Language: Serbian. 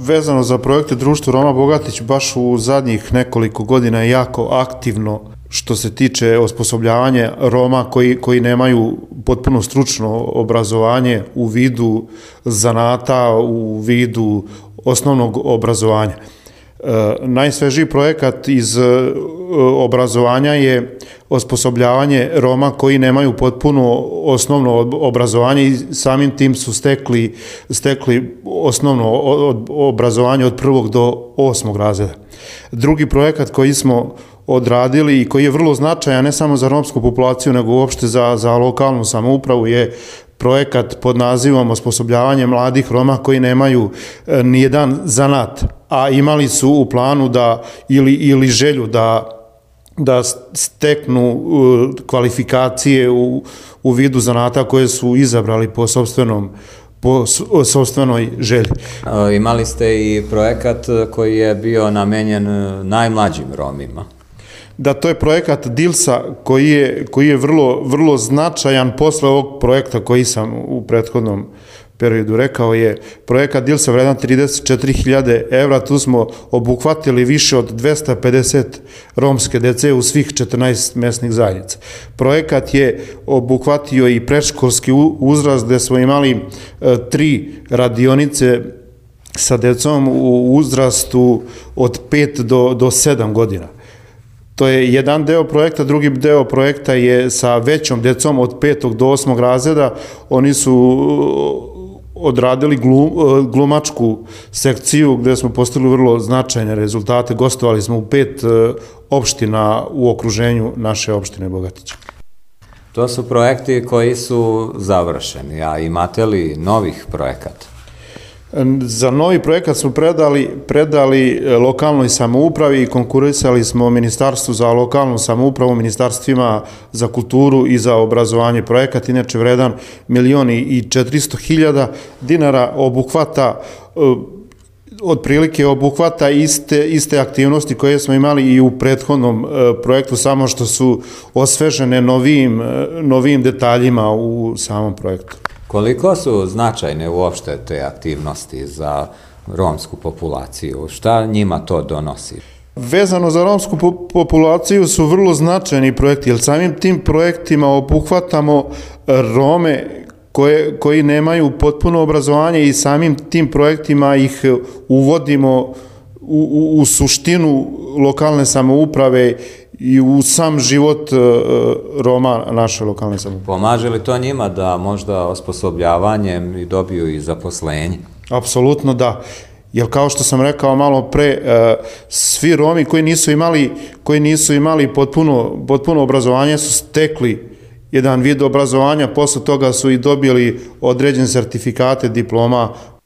Vezano za projekte Društvo Roma Bogatić, baš u zadnjih nekoliko godina je jako aktivno što se tiče osposobljavanja Roma koji nemaju potpuno stručno obrazovanje u vidu zanata, u vidu osnovnog obrazovanja. Najsvežiji projekat iz obrazovanja je osposobljavanje Roma koji nemaju potpuno osnovno obrazovanje i samim tim su stekli osnovno obrazovanje od 1. do 8. razreda. Drugi projekat koji smo odradili i koji je vrlo značajan ne samo za romsku populaciju nego uopšte za lokalnu samoupravu je projekat pod nazivom osposobljavanje mladih Roma koji nemaju nijedan zanat, a imali su u planu da ili želju da steknu kvalifikacije u vidu zanata koje su izabrali po sopstvenoj želji. Imali ste i projekat koji je bio namenjen najmlađim Romima. Da, to je projekat DILS-a koji je vrlo značajan posle ovog projekta koji sam u prethodnom periodu rekao je projekat DILS-a vredan 34.000 evra. Tu smo obuhvatili više od 250 romske dece u svih 14 mesnih zajednica. Projekat je obuhvatio i predškolski uzrast gde smo imali 3 radionice sa decom u uzrastu od 5 do 7 godina. To je jedan deo projekta, drugi deo projekta je sa većom decom od 5. do 8. razreda. Oni su odradili glumačku sekciju gde smo postigli vrlo značajne rezultate. Gostovali smo u 5 opština u okruženju naše opštine Bogatić. To su projekti koji su završeni, a imate li novih projekata? Za novi projekat smo predali lokalnoj samoupravi i konkurisali smo Ministarstvu za lokalnu samoupravu, Ministarstvima za kulturu i za obrazovanje. Projekat inače vredan 1.400.000 dinara otprilike obuhvata iste aktivnosti koje smo imali i u prethodnom projektu, samo što su osvežene novijim detaljima u samom projektu. Koliko su značajne uopšte te aktivnosti za romsku populaciju? Šta njima to donosi? Vezano za romsku populaciju su vrlo značajni projekti, jer samim tim projektima obuhvatamo Rome koji nemaju potpuno obrazovanje i samim tim projektima ih uvodimo u suštinu lokalne samouprave i u sam život Roma naše lokalne samouprave. Pomaže li to njima da možda osposobljavanjem i dobiju i zaposlenje? Apsolutno da. Jer kao što sam rekao malo pre, svi Romi koji nisu imali potpuno obrazovanje su stekli jedan vid obrazovanja, posle toga su i dobili određene sertifikate, diploma